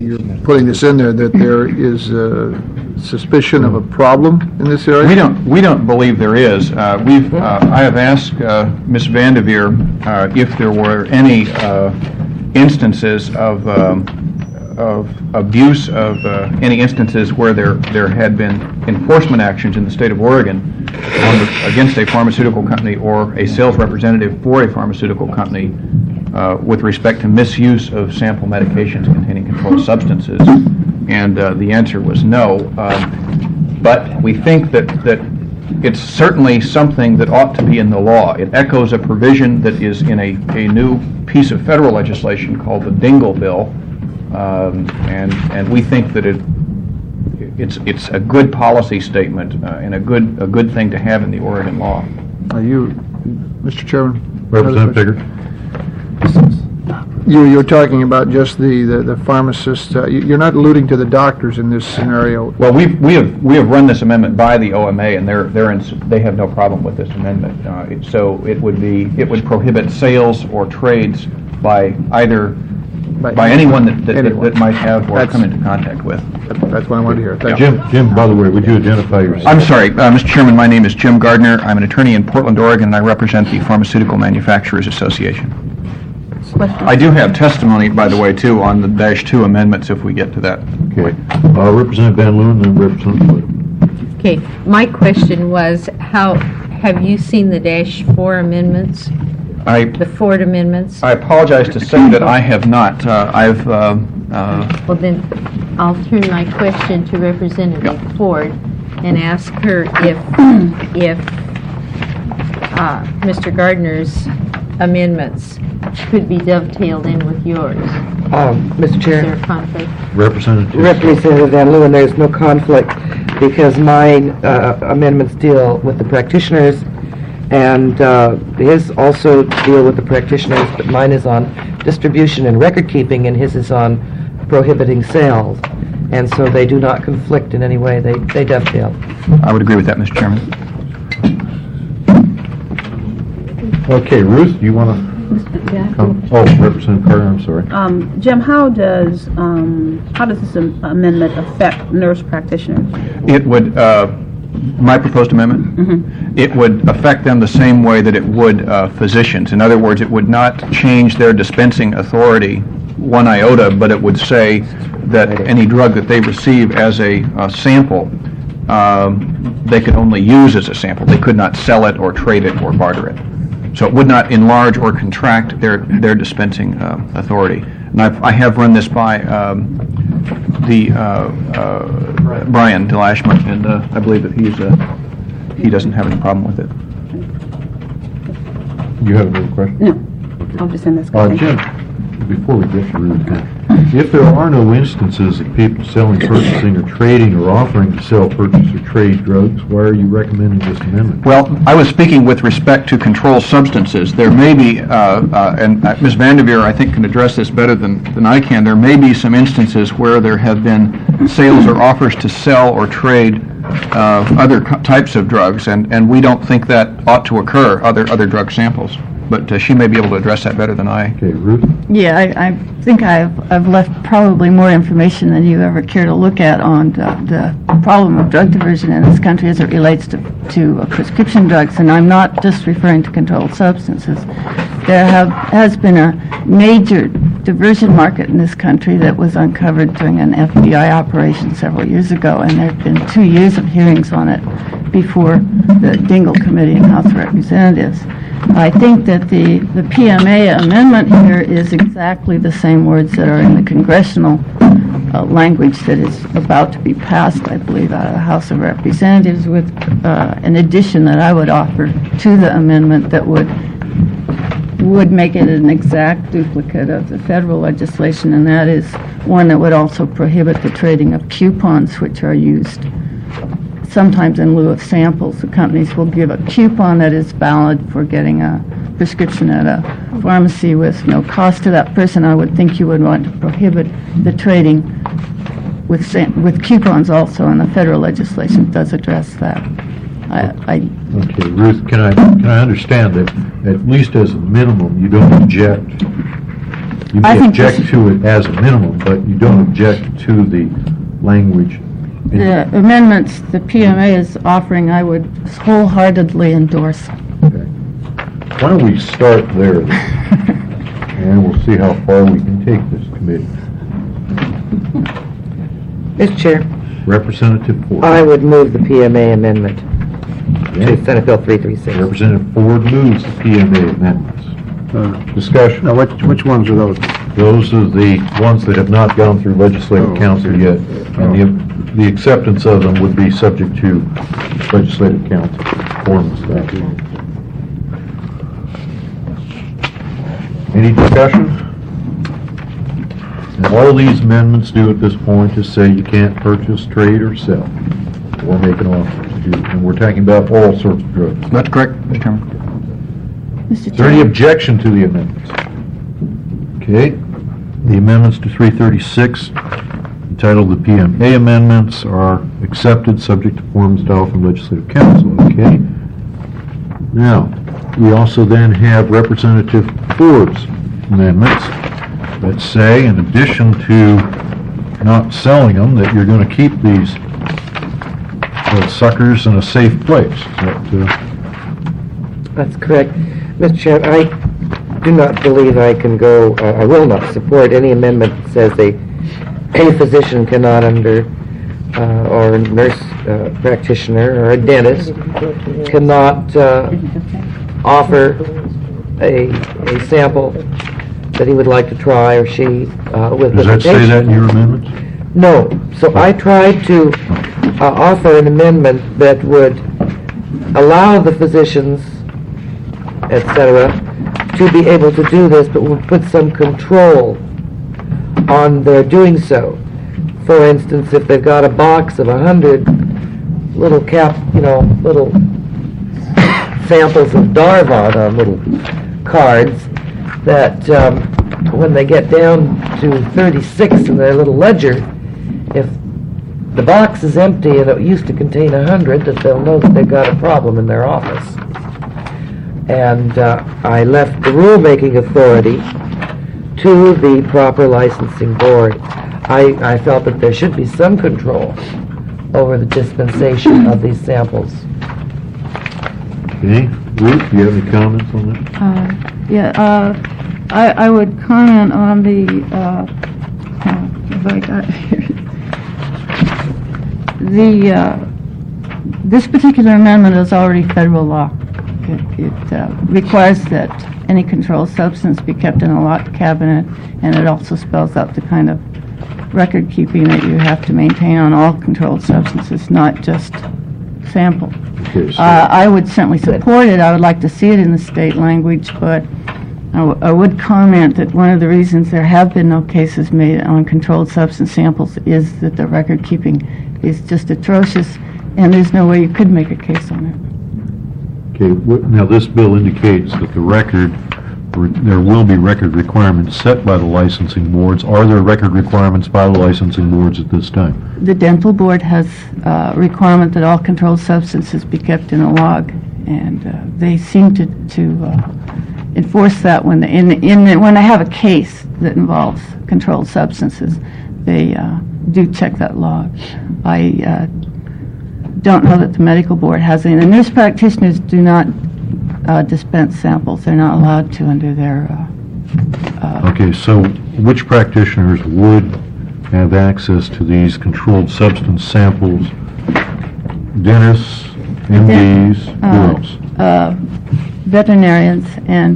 you're putting this in there, that there is suspicion of a problem in this area? We don't believe there is. I have asked Ms. Vanderveer if there were any instances of abuse, of any instances where there had been enforcement actions in the state of Oregon against a pharmaceutical company or a sales representative for a pharmaceutical company with respect to misuse of sample medications containing controlled substances. And the answer was no. But we think that it's certainly something that ought to be in the law. It echoes a provision that is in a new piece of federal legislation called the Dingell Bill. And we think that it's a good policy statement and a good thing to have in the Oregon law. Are you, Mr. Chairman? Representative Biggert. You're talking about just the pharmacist. You're not alluding to the doctors in this scenario. Well, we have run this amendment by the OMA, and they have no problem with this amendment. So it would prohibit sales or trades by anyone that might have or come into contact with. That's what I wanted to hear. Thank you. Jim, by the way, would you identify yourself? I'm sorry, Mr. Chairman, my name is Jim Gardner. I'm an attorney in Portland, Oregon, and I represent the Pharmaceutical Manufacturers Association. I do have testimony, by the way, too, on the -2 amendments if we get to that. Okay. Representative Van Loon and Representative Whittam. Okay, my question was, have you seen the -4 amendments? The Ford amendments? I apologize to say that I have not. Well, then I'll turn my question to Representative Ford and ask her if Mr. Gardner's amendments could be dovetailed in with yours. Mr. Chair. Is there a conflict? Representative Van Leeuwen, there's no conflict because my amendments deal with the practitioners and his also deal with the practitioners, but mine is on distribution and record keeping and his is on prohibiting sales. And so they do not conflict in any way. They dovetail. I would agree with that, Mr. Chairman. Okay, Ruth, do you want to? Representative Carter, I'm sorry. Jim, how does this amendment affect nurse practitioners? It would, my proposed amendment, Mm-hmm. it would affect them the same way that it would physicians. In other words, it would not change their dispensing authority one iota, but it would say that any drug that they receive as a sample, they could only use as a sample. They could not sell it or trade it or barter it. So it would not enlarge or contract their dispensing authority. And I have run this by Brian Delashman, and I believe that he doesn't have any problem with it. You have another question? No. Okay. I'll just send this. Jim, before we get to Ruth, if there are no instances of people selling, purchasing, or trading or offering to sell, purchase, or trade drugs, why are you recommending this amendment? Well, I was speaking with respect to controlled substances. There may be, and Ms. Vanderveer, I think, can address this better than I can, there may be some instances where there have been sales or offers to sell or trade other types of drugs, and we don't think that ought to occur, other drug samples. But she may be able to address that better than I. Okay, Ruth? Yeah, I think I've left probably more information than you ever care to look at on the problem of drug diversion in this country as it relates to prescription drugs, and I'm not just referring to controlled substances. There has been a major diversion market in this country that was uncovered during an FBI operation several years ago, and there have been 2 years of hearings on it before the Dingell Committee in House of Representatives. I think that the PMA amendment here is exactly the same words that are in the congressional language that is about to be passed, I believe, out of the House of Representatives, with an addition that I would offer to the amendment that would make it an exact duplicate of the federal legislation, and that is one that would also prohibit the trading of coupons, which are used sometimes in lieu of samples. The companies will give a coupon that is valid for getting a prescription at a pharmacy with no cost to that person. I would think you would want to prohibit the trading with coupons also, and the federal legislation does address that. Okay, Ruth, can I understand that at least as a minimum you don't object You I may think object this- to it as a minimum, but you don't object to the language. The amendments the PMA is offering, I would wholeheartedly endorse. Okay. Why don't we start there, and we'll see how far we can take this committee. Mr. Chair, Representative Ford. I would move the PMA amendment Okay. to Senate Bill 336. Representative Ford moves the PMA amendments. Discussion. Now, which ones are those? Those are the ones that have not gone through legislative Oh, council okay. yet, and the acceptance of them would be subject to legislative council form of statute. Any discussion? And all these amendments do at this point is say you can't purchase, trade, or sell, or make an offer to do, and we're talking about all sorts of drugs. That's correct, Mr. Chairman. Mr. Is there any Chairman, objection to the amendments? Okay, the amendments to 336, entitled the PMA amendments, are accepted, subject to form and style from Legislative Council, okay? Now, we also then have Representative Ford's amendments that say, in addition to not selling them, that you're going to keep these suckers in a safe place. Is that, That's correct. Mr. Chair, I do not believe I can go, I will not support any amendment that says a physician cannot or a nurse practitioner or a dentist cannot offer a sample that he would like to try or she with does that say limitation. that in your amendments? No. So I tried to offer an amendment that would allow the physicians, et cetera, to be able to do this, but would put some control on their doing so. For instance, if they've got a box of 100 little little samples of Darvon on little cards, that when they get down to 36 in their little ledger, if the box is empty and it used to contain 100, that they'll know that they've got a problem in their office. And I left the rulemaking authority to the proper licensing board. I felt that there should be some control over the dispensation of these samples. Okay, Ruth, do you have any comments on that? I would comment on the, if I got it here. This particular amendment is already federal law. It requires that any controlled substance be kept in a locked cabinet, and it also spells out the kind of record keeping that you have to maintain on all controlled substances, not just sample. Okay, so I would certainly support it. I would like to see it in the state language, but I would comment that one of the reasons there have been no cases made on controlled substance samples is that the record keeping is just atrocious, and there's no way you could make a case on it. okay, now this bill indicates that there will be record requirements set by the licensing boards. Are there record requirements by the licensing boards at this time? The dental board has a requirement that all controlled substances be kept in a log, and they seem to enforce that when when they have a case that involves controlled substances. They do check that log. I don't know that the medical board has any. The nurse practitioners do not dispense samples. They're not allowed to under their... Okay, so which practitioners would have access to these controlled substance samples? Dentists, MDs, who else? Veterinarians, and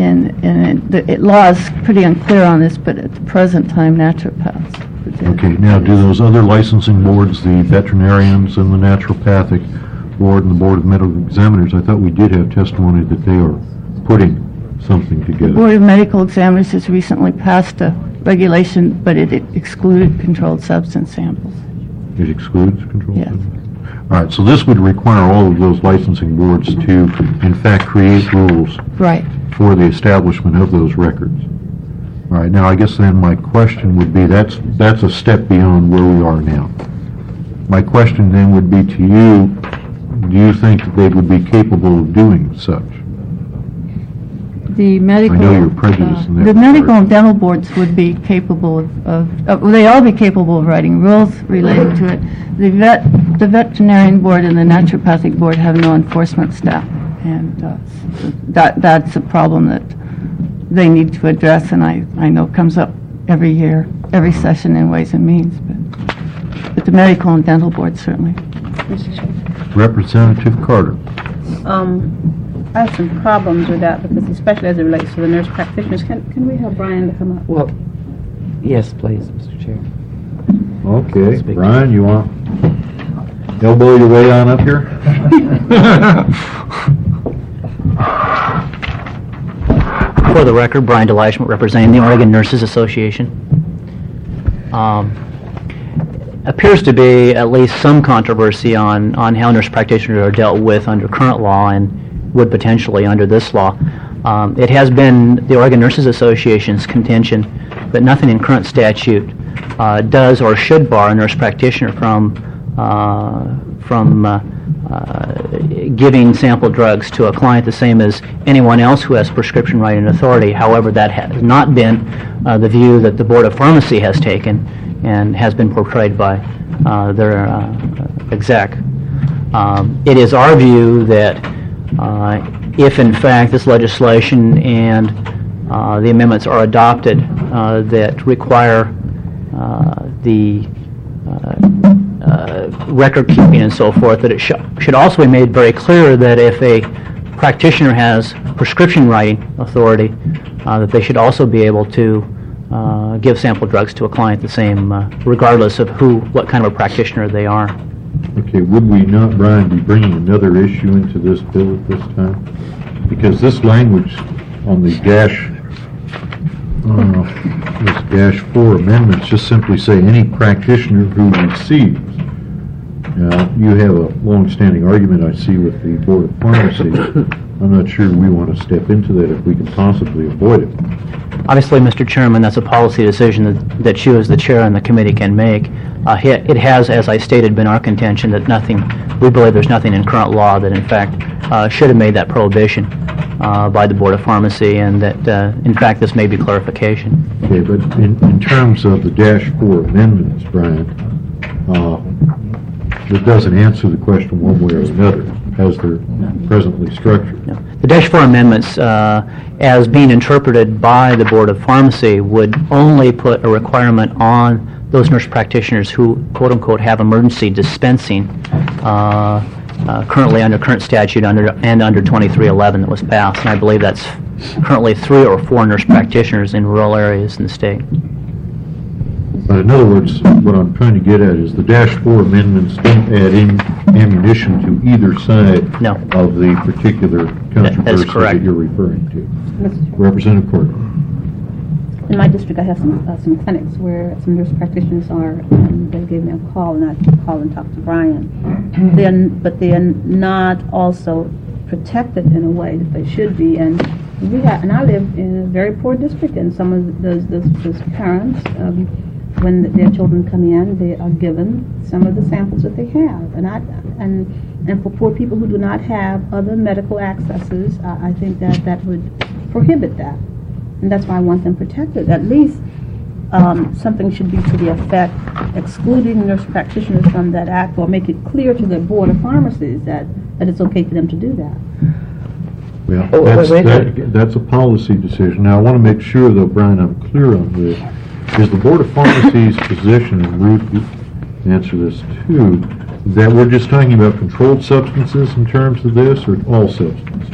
the law is pretty unclear on this, but at the present time, naturopaths. Okay, now do those other licensing boards, the veterinarians and the naturopathic board and the board of medical examiners, I thought we did have testimony that they are putting something The together. Board of Medical Examiners has recently passed a regulation, but it excluded controlled substance samples. It excludes controlled Yes. substances? All right, so this would require all of those licensing boards to, in fact, create rules Right. for the establishment of those records. All right, now I guess then my question would be, that's a step beyond where we are now. My question then would be to you, do you think that they would be capable of doing such? The medical... I know you're prejudiced in that The medical regard. and dental boards would be capable well, they all be capable of writing rules related to it. The veterinarian board and the naturopathic board have no enforcement staff, and that's a problem that they need to address, and I know comes up every year, every session in Ways and Means, but the medical and dental board certainly. Representative Carter. I have some problems with that because especially as it relates to the nurse practitioners. Can we have Brian to come up? Well, yes, please, Mr. Chair. Okay, Brian, you want elbow your way on up here? For the record, Brian DeLeichman, representing the Oregon Nurses Association. Appears to be at least some controversy on how nurse practitioners are dealt with under current law and would potentially under this law. It has been the Oregon Nurses Association's contention that nothing in current statute does or should bar a nurse practitioner from giving sample drugs to a client the same as anyone else who has prescription writing authority. However, that has not been the view that the Board of Pharmacy has taken and has been portrayed by their exec. It is our view that if in fact this legislation and the amendments are adopted that require the record keeping and so forth, that it should also be made very clear that if a practitioner has prescription writing authority, that they should also be able to give sample drugs to a client the same, regardless of what kind of a practitioner they are. Okay, would we not, Brian, be bringing another issue into this bill at this time? Because this language on the dash 4 amendments just simply say any practitioner who receives. Now, you have a long-standing argument I see with the Board of Pharmacy. I'm not sure we want to step into that if we can possibly avoid it. Obviously, Mr. Chairman, that's a policy decision that you as the chair and the committee can make. It has, as I stated, been our contention that we believe there's nothing in current law that in fact should have made that prohibition by the Board of Pharmacy, and that in fact this may be clarification. Okay, but in terms of the dash 4 amendments, Brian, it doesn't answer the question one way or another as they're presently structured. No. The Dash 4 amendments, as being interpreted by the Board of Pharmacy, would only put a requirement on those nurse practitioners who, quote-unquote, have emergency dispensing currently under current statute and under 2311 that was passed. And I believe that's currently 3 or 4 nurse practitioners in rural areas in the state. But in other words, what I'm trying to get at is the dash 4 amendments don't add in ammunition to either side of the particular controversy that you're referring to. Representative Court. In my district, I have some clinics where some nurse practitioners are, they gave me a call, and I called and talked to Brian. But they are not also protected in a way that they should be. And I live in a very poor district, and some of those parents, when their children come in, they are given some of the samples that they have. And for poor people who do not have other medical accesses, I think that would prohibit that. And that's why I want them protected. At least something should be to the effect excluding nurse practitioners from that act, or make it clear to the Board of Pharmacies that it's okay for them to do that. Well, that's a policy decision. Now, I want to make sure, though, Brian, I'm clear on this. Is the Board of Pharmacy's position, and Ruth, you answer this too, that we're just talking about controlled substances in terms of this, or all substances?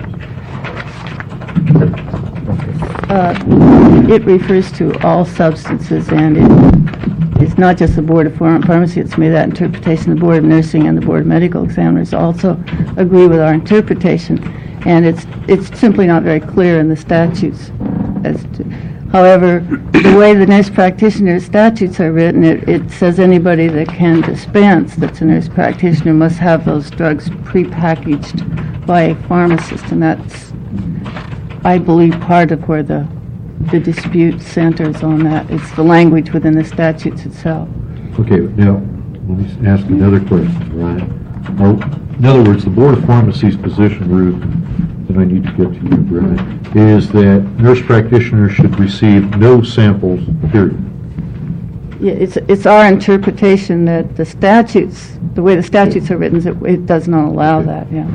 It refers to all substances, and it's not just the Board of Pharmacy that's made that interpretation. The Board of Nursing and the Board of Medical Examiners also agree with our interpretation, and it's simply not very clear in the statutes as to. However, the way the nurse practitioner statutes are written, it says anybody that can dispense that's a nurse practitioner must have those drugs prepackaged by a pharmacist, and that's, I believe, part of where the dispute centers on that. It's the language within the statutes itself. Okay, now, let me ask another question, Ryan. In other words, the Board of Pharmacy's position, Ruth, and I need to get to you, Brian, is that nurse practitioners should receive no samples, period. Yeah, it's our interpretation that the statutes, the way the statutes are written, it does not allow that, yeah.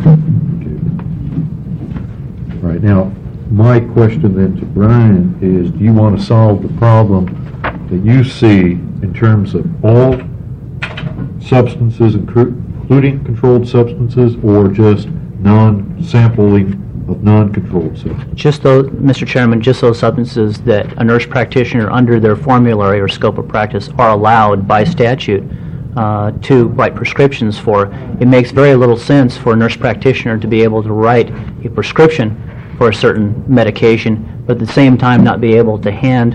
All right, now, my question then to Brian is, do you want to solve the problem that you see in terms of all substances, including controlled substances, or just non-sampling of non-controlled substances? Just those, Mr. Chairman, just those substances that a nurse practitioner under their formulary or scope of practice are allowed by statute to write prescriptions for. It makes very little sense for a nurse practitioner to be able to write a prescription for a certain medication, but at the same time not be able to hand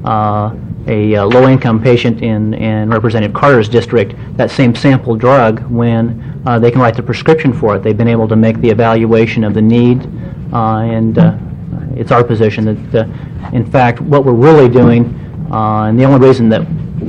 a low-income patient in Representative Carter's district that same sample drug when they can write the prescription for it. They've been able to make the evaluation of the need, and it's our position that, in fact, what we're really doing, and the only reason that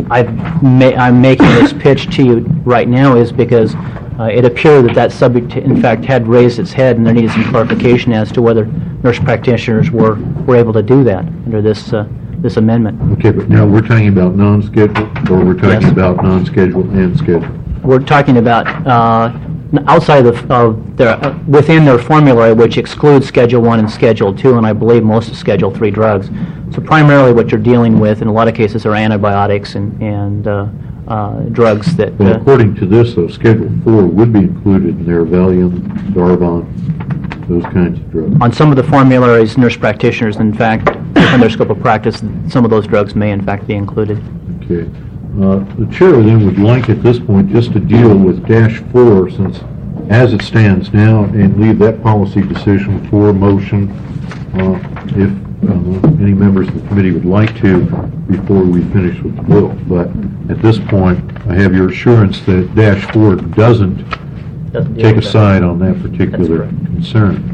I'm making this pitch to you right now is because it appeared that subject, in fact, had raised its head, and there needed some clarification as to whether nurse practitioners were able to do that under this amendment. Okay, but now we're talking about non-scheduled, or we're talking Yes. about non-scheduled and scheduled? We're talking about outside of their, within their formulary, which excludes Schedule 1 and Schedule 2, and I believe most of Schedule 3 drugs. So primarily what you're dealing with in a lot of cases are antibiotics and drugs that... Well, according to this, though, Schedule 4 would be included in their Valium, Darvon, those kinds of drugs. On some of the formularies, nurse practitioners, in fact, within their scope of practice, some of those drugs may in fact be included. Okay. The chair then would like at this point just to deal with Dash 4, since as it stands now, and leave that policy decision for motion if any members of the committee would like to before we finish with the bill. But at this point, I have your assurance that Dash 4 doesn't take a side on that particular concern.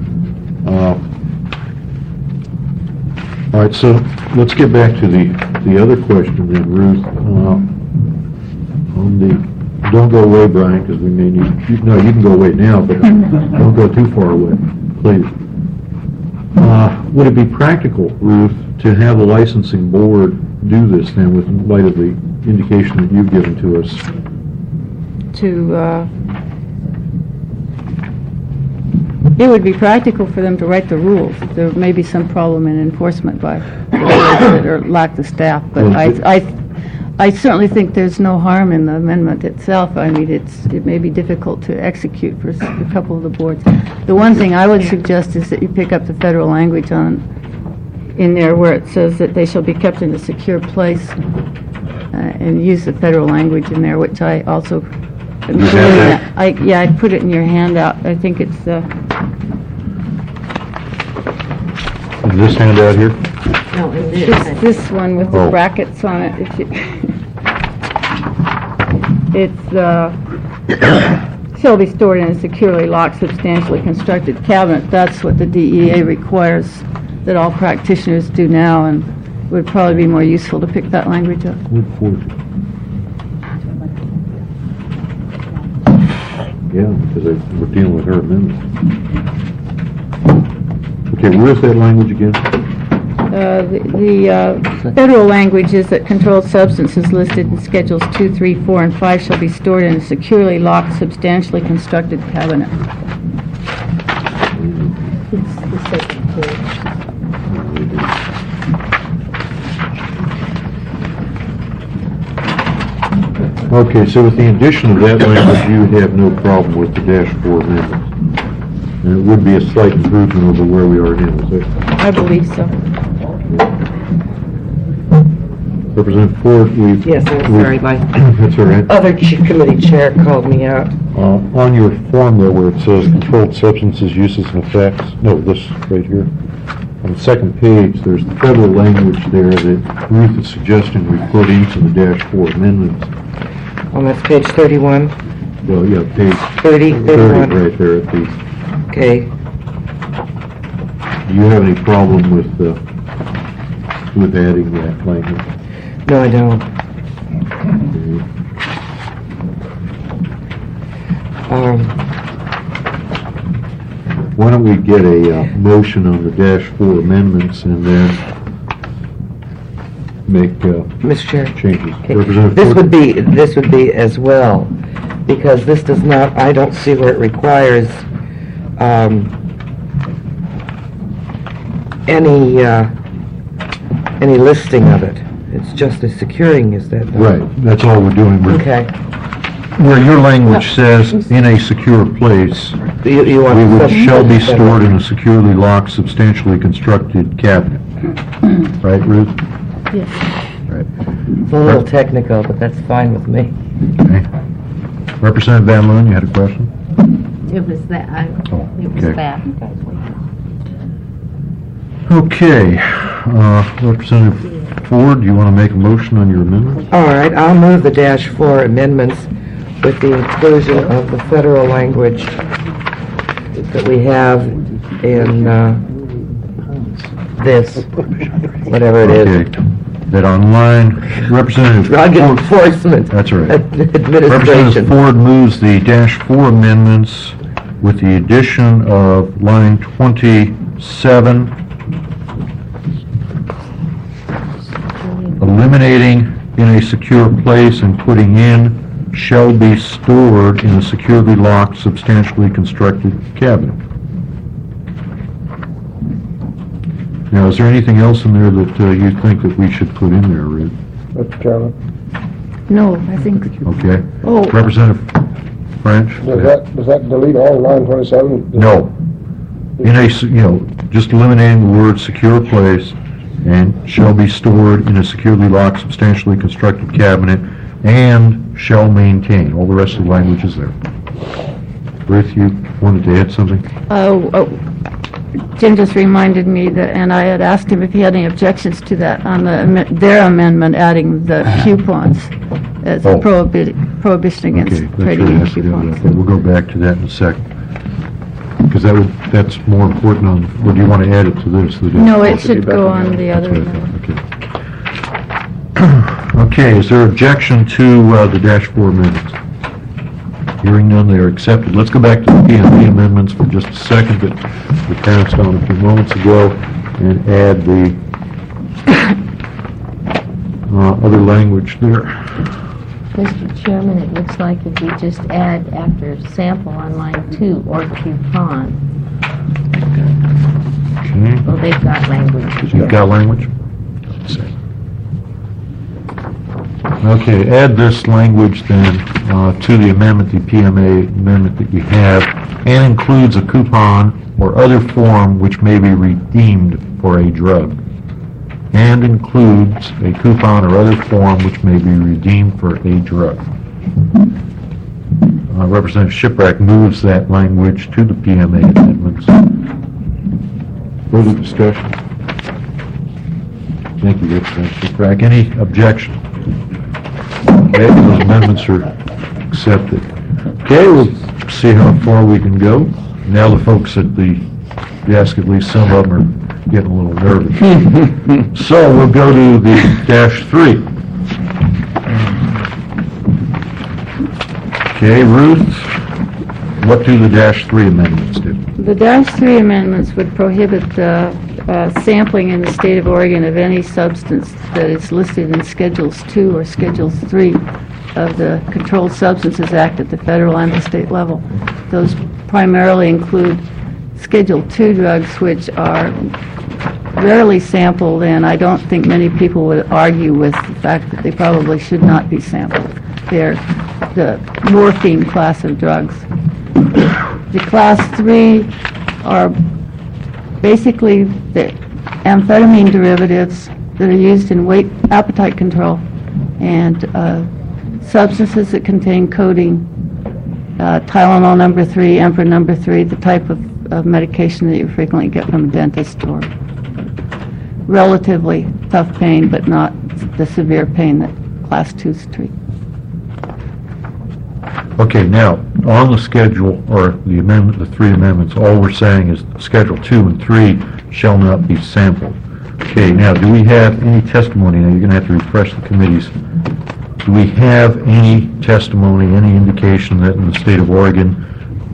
All right, so let's get back to the other question then, Ruth. On the, don't go away, Brian, because we may need, no, you can go away now, but don't go too far away, please. Would it be practical, Ruth, to have the licensing board do this then, with light of the indication that you've given to us? It would be practical for them to write the rules. There may be some problem in enforcement by the boards that lack the staff, but I certainly think there's no harm in the amendment itself. I mean, it may be difficult to execute for a couple of the boards. The one thing I would suggest is that you pick up the federal language in there where it says that they shall be kept in a secure place, and use the federal language in there, which I also... I put it in your handout. I think it's Is this handout here? No, this one with the brackets on it. If you it's shall be stored in a securely locked, substantially constructed cabinet. That's what the DEA requires that all practitioners do now, and it would probably be more useful to pick that language up. Yeah, because we're dealing with her amendment. Okay, where's that language again? The federal language is that controlled substances listed in Schedules 2, 3, 4, and 5 shall be stored in a securely locked, substantially constructed cabinet. It's the second page. Okay, so with the addition of that language, you would have no problem with the Dash 4 amendment. And it would be a slight improvement over where we are now, is it? I believe so. Representative Ford, Yes, I'm sorry, my that's all right. other committee chair called me out. On your form there where it says controlled substances, uses, and effects, no, this right here, on the second page, there's the federal language there that Ruth is suggesting we put into the Dash 4 amendments. On that's page 31, Well, yeah, page 30, 30 31. right there at the, Okay. do you have any problem with adding that language? No, I don't. Why don't we get a motion on the -4 amendments and then make Mr. Chair. changes? Okay. Representative This would be as well, because this does not, I don't see where it requires any listing of it. It's just a securing, is that? Right, that's all we're doing. Okay. Where your language says, "in a secure place," You want we would, to- "shall be stored in a securely locked, substantially constructed cabinet." Right, Ruth? Yes. Right. It's a little technical, but that's fine with me. Okay. Representative Van Loon, you had a question? It was that, Oh, it was okay. that. Okay, Representative Ford, do you want to make a motion on your amendment? All right, I'll move the -4 amendments with the inclusion of the federal language that we have in this, whatever it is, Okay, that online, Representative Drug Ford, Enforcement that's right. Administration. Representative Ford moves the -4 amendments with the addition of line 27, eliminating "in a secure place" and putting in "shall be stored in a securely locked, substantially constructed cabinet." Now, is there anything else in there that you think that we should put in there, Ruth? Mr. Chairman, No, I think, Okay. oh, Representative French? does that delete all line 27? No. In a, just eliminating the word "secure place" and "shall be stored in a securely locked, substantially constructed cabinet," and "shall maintain." All the rest of the language is there. Ruth, you wanted to add something? Jim just reminded me that, and I had asked him if he had any objections to that on their amendment, adding the coupons as a Oh. prohibition against Okay, that's trading right, in has to do with coupons. that. We'll go back to that in a second. Because that's more important on, or do you want to add it to this? No, it should go on the That's other what I amendment. thought, okay. Okay, is there objection to the -4 amendments? Hearing none, they are accepted. Let's go back to the P&B amendments for just a second that we passed on a few moments ago and add the other language there. Mr. Chairman, it looks like if we just add after sample on line 2 or coupon, Okay, well, they've got language. you've got language? Okay, add this language then to the amendment, the PMA amendment that you have, and includes a coupon or other form which may be redeemed for a drug. And includes a coupon or other form which may be redeemed for a drug. Representative Shiprack moves that language to the PMA amendments. Further discussion? Thank you, Representative Shiprack. Any objection? Okay, those amendments are accepted. Okay, we'll see how far we can go. Now the folks at the desk, at least some of them, are getting a little nervous. So we'll go to the -3. Okay, Ruth, what do the -3 amendments do? The -3 amendments would prohibit sampling in the state of Oregon of any substance that is listed in Schedules 2 or Schedules 3 of the Controlled Substances Act at the federal and the state level. Those primarily include Schedule 2 drugs, which are rarely sampled, and I don't think many people would argue with the fact that they probably should not be sampled. They're the morphine class of drugs. The Class 3 are basically the amphetamine derivatives that are used in weight appetite control and substances that contain codeine, Tylenol number 3, Emperor number 3, the type of medication that you frequently get from a dentist, or relatively tough pain, but not the severe pain that Class 2s treat. Okay, now, on the schedule, or the amendment, the 3 amendments, all we're saying is Schedule 2 and 3 shall not be sampled. Okay, now, do we have any testimony? Now, you're going to have to refresh the committees. Do we have any testimony, any indication that in the state of Oregon,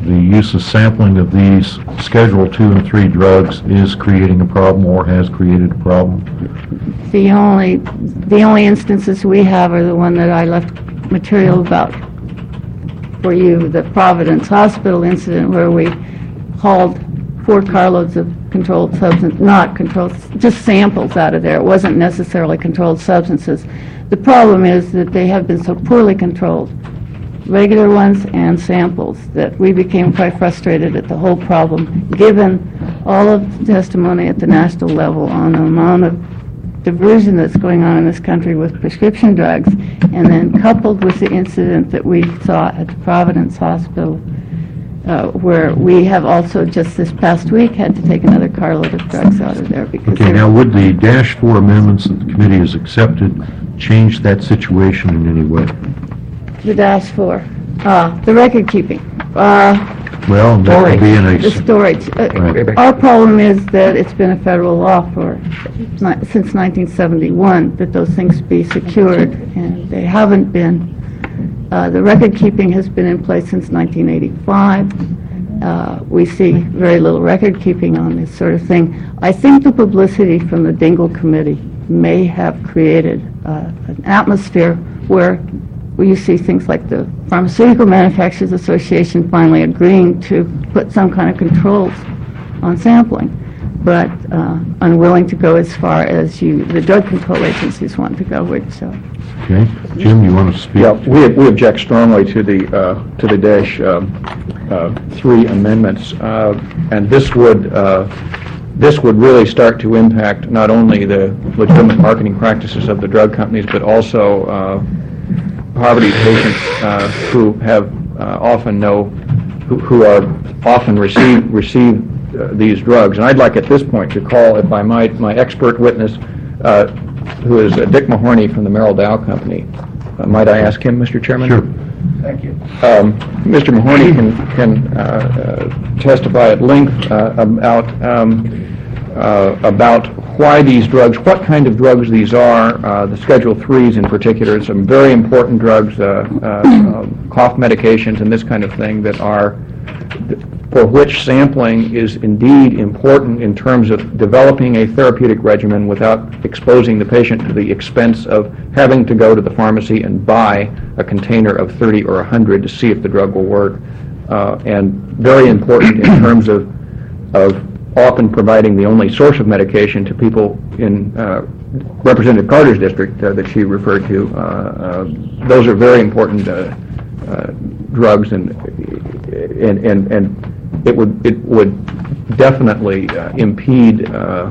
the use of sampling of these Schedule 2 and 3 drugs is creating a problem or has created a problem? The only instances we have are the one that I left material about for you, the Providence Hospital incident where we hauled 4 carloads of controlled substance, not controlled, just samples out of there. It wasn't necessarily controlled substances. The problem is that they have been so poorly controlled, regular ones and samples, that we became quite frustrated at the whole problem, given all of the testimony at the national level on the amount of diversion that's going on in this country with prescription drugs, and then coupled with the incident that we saw at the Providence Hospital, where we have also just this past week had to take another carload of drugs out of there because Okay, now would the -4 amendments that the committee has accepted change that situation in any way? the -4, the record keeping. Well, that would be in The a... storage. Right. Our problem is that it's been a federal law since 1971 that those things be secured, and they haven't been. The record keeping has been in place since 1985. We see very little record keeping on this sort of thing. I think the publicity from the Dingell Committee may have created an atmosphere where you see things like the Pharmaceutical Manufacturers Association finally agreeing to put some kind of controls on sampling, but unwilling to go as far as the drug control agencies want to go with. So, Okay. Jim, you want to speak? Yeah, we object strongly to the -3 amendments, and this would really start to impact not only the legitimate marketing practices of the drug companies, but also poverty patients who have who are often receive these drugs. And I'd like at this point to call, if I might, my expert witness, who is Dick Mahorny from the Merrill Dow Company. Might I ask him, Mr. Chairman? Sure. Thank you. Mr. Mahorny can testify at length about why these drugs, what kind of drugs these are, the Schedule 3s in particular, some very important drugs, cough medications and this kind of thing that are, for which sampling is indeed important in terms of developing a therapeutic regimen without exposing the patient to the expense of having to go to the pharmacy and buy a container of 30 or 100 to see if the drug will work, and very important in terms of often providing the only source of medication to people in Representative Carter's district that she referred to. Those are very important drugs, and it would definitely impede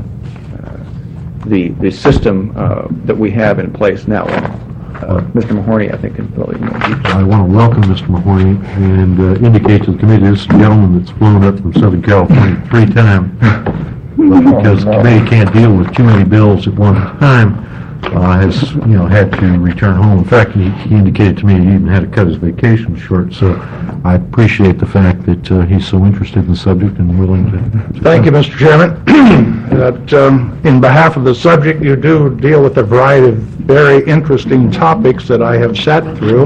the system that we have in place now. Mr. Mahorny, I think, can fill in more detail. I want to welcome Mr. Mahorny and indicate to the committee this gentleman that's flown up from Southern California 3 times, but because the committee can't deal with too many bills at one time, has had to return home. In fact, he indicated to me he even had to cut his vacation short. So I appreciate the fact that he's so interested in the subject and willing to Thank you, Mr. Chairman. That, in behalf of the subject, you do deal with a variety of very interesting topics that I have sat through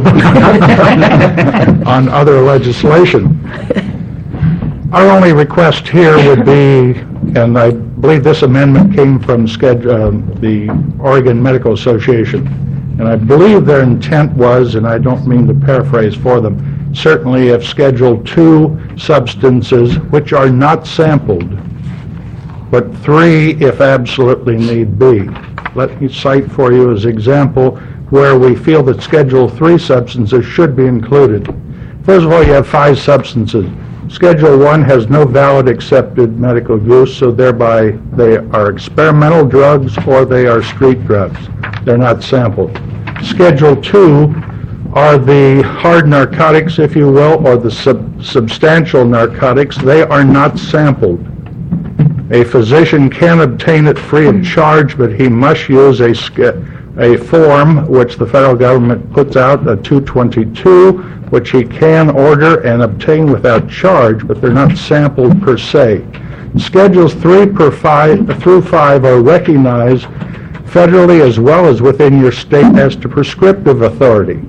on other legislation. Our only request here would be, and I believe this amendment came from the Oregon Medical Association, and I believe their intent was, and I don't mean to paraphrase for them, certainly if Schedule 2 substances which are not sampled, but 3 if absolutely need be. Let me cite for you as example where we feel that Schedule 3 substances should be included. First of all, you have 5 substances. Schedule 1 has no valid accepted medical use, so thereby they are experimental drugs or they are street drugs. They're not sampled. Schedule 2 are the hard narcotics, if you will, or the substantial narcotics. They are not sampled. A physician can obtain it free of charge, but he must use a form which the federal government puts out, a 222, which he can order and obtain without charge, but they're not sampled per se. Schedules 3 through 5 are recognized federally as well as within your state as to prescriptive authority.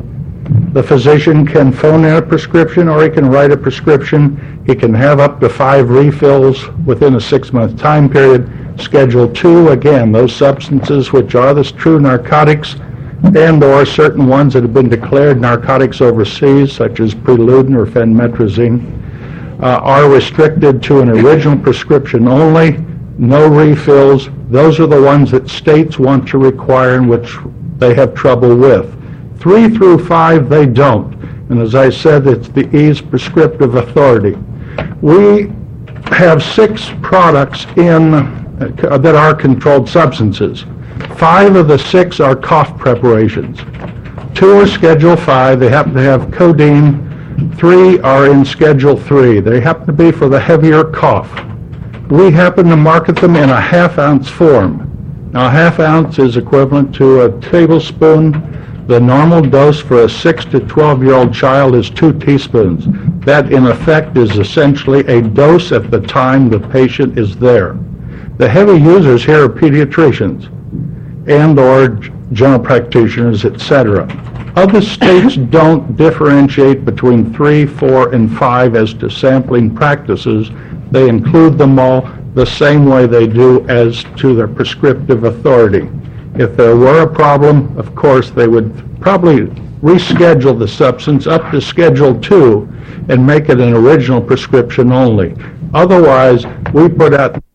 The physician can phone in a prescription, or he can write a prescription. He can have up to 5 refills within a 6-month time period. Schedule 2, again, those substances which are the true narcotics and/or certain ones that have been declared narcotics overseas, such as Preludin or phenmetrazine, are restricted to an original prescription only, no refills. Those are the ones that states want to require and which they have trouble with. 3 through 5, they don't. And as I said, it's the EASE prescriptive authority. We have 6 products that are controlled substances. 5 of the 6 are cough preparations. 2 are Schedule 5. They happen to have codeine. 3 are in Schedule 3. They happen to be for the heavier cough. We happen to market them in a half-ounce form. Now, a half-ounce is equivalent to a tablespoon. The normal dose for a 6 to 12-year-old child is 2 teaspoons. That, in effect, is essentially a dose at the time the patient is there. The heavy users here are pediatricians and/or general practitioners, etc. Other states don't differentiate between 3, 4, and 5 as to sampling practices. They include them all the same way they do as to their prescriptive authority. If there were a problem, of course, they would probably reschedule the substance up to Schedule 2 and make it an original prescription only. Otherwise, we put out